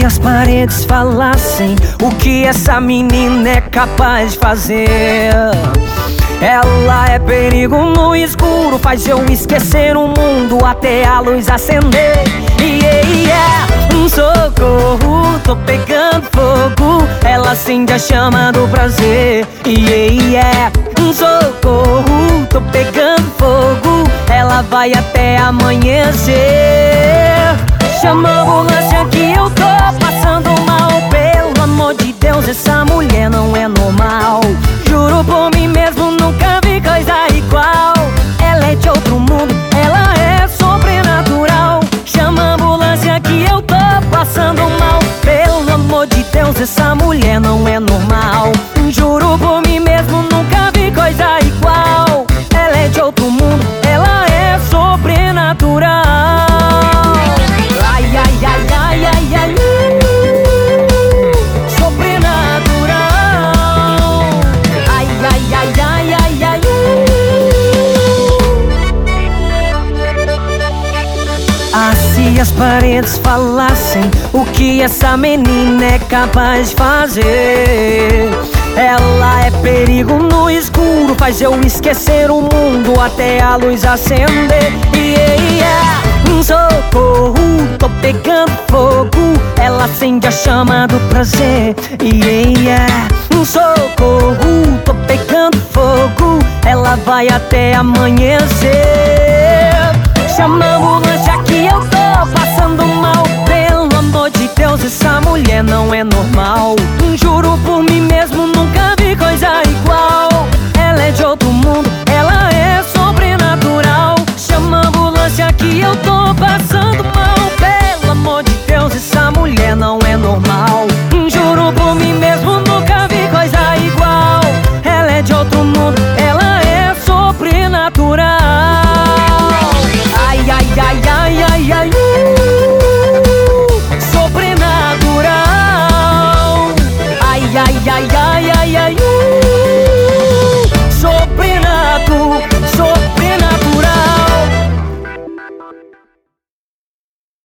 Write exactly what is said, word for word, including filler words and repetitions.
Se as paredes falassem o que essa menina é capaz de fazer. Ela é perigo no escuro, faz eu esquecer o mundo até a luz acender. Yeah, yeah. Um socorro, tô pegando fogo. Ela acende a chama do prazer. Yeah, yeah. Um socorro, tô pegando fogo. Ela vai até amanhecer. Chama a ambulância que eu tô passando mal. Pelo amor de Deus, essa mulher não é normal. Juro por mim mesmo, nunca vi coisa igual. Ela é de outro mundo, ela é sobrenatural. Chama a ambulância que eu tô passando mal. Pelo amor de Deus, essa mulher não é normal. Juro por mim mesmo, nunca vi coisa igual. Ela é de outro mundo, ela é sobrenatural. Ai, ai, ai, ai, ai, ai, uh, sobrenatural. Ai, ai, ai, ai, ai, ai, uh. Ah, se as paredes falassem o que essa menina é capaz de fazer. Ela é perigo no escuro, faz eu esquecer o mundo até a luz acender. Yeah, yeah. Um socorro, tô pegando fogo. Ela acende a chama do prazer. Yeah, yeah. Um socorro, tô pegando fogo. Ela vai até amanhecer. Chama a ambulância que eu tô passando mal. Pelo amor de Deus, essa mulher não é normal. Juro por mim